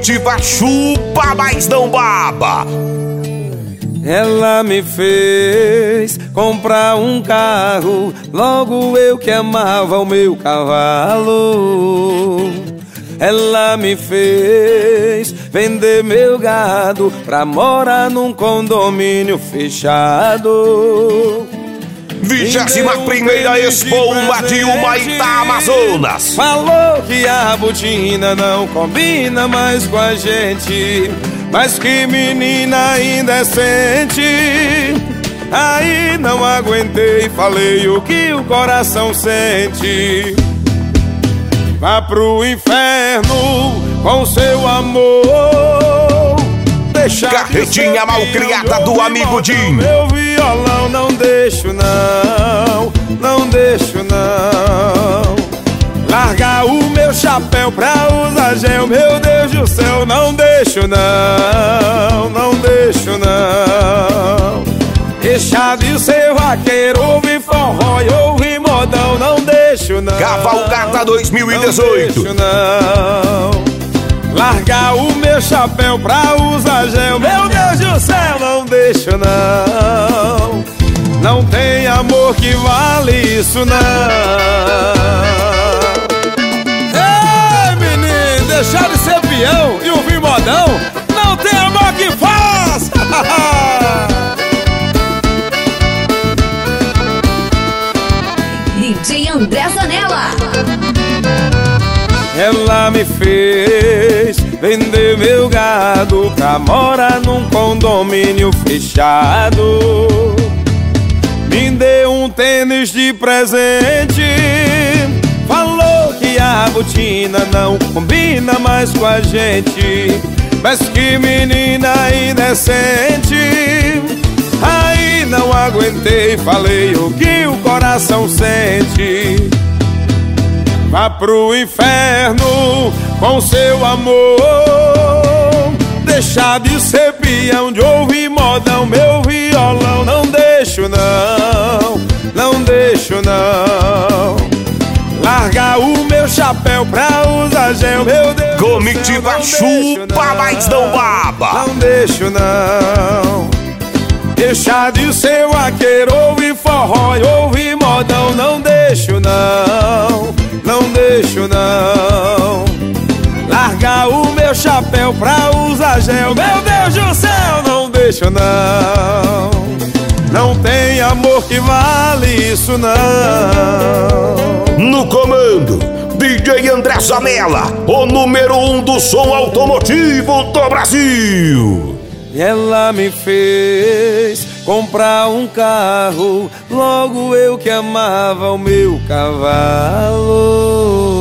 Comitiva chupa, mas não baba. Ela me fez comprar um carro, logo eu que amava o meu cavalo. Ela me fez vender meu gado pra morar num condomínio fechado. 21ª Expo Uma de Humaitá, Amazonas. Falou que a botina não combina mais com a gente, mas que menina indecente. Aí não aguentei, falei o que o coração sente. Vá pro inferno com seu amor. Deixa Carretinha malcriada do amigo Jim. Meu violão não deixo não, não deixo não. Largar o meu chapéu pra usar gel, meu Deus do céu, não deixo não, não deixo não. Deixar de ser vaqueiro, ouvir forró e ouvir modão, não deixo não. Cavalgata 2018. Não deixo não. Largar o meu chapéu pra usar gel, meu Deus do céu, não deixo não. Não tem amor que vale isso não. Ei, menino, deixar de ser peão e ouvir modão, não tem amor que faça. DJ André Zanella. Ela me fez vender meu gado pra morar num condomínio fechado. Me deu um tênis de presente, falou que a botina não combina mais com a gente, mas que menina indecente. Aí não aguentei, falei o que o coração sente. Vá pro inferno com seu amor. Deixar de ser peão, de ouvir modão, meu violão, não deixo não, não deixo não. Largar o meu chapéu pra usar gel, meu Deus. Comitiva chupa, mas não baba. Não deixo não. Deixar de ser vaqueiro, ouvir forró e ouvir modão, não deixo não, não deixo não. Largar o meu chapéu pra usar gel, meu Deus do céu, não deixo não. Não tem amor que vale isso não. No comando, DJ André Zanella, o número 1 do som automotivo do Brasil. Ela me fez comprar um carro, logo eu que amava o meu cavalo.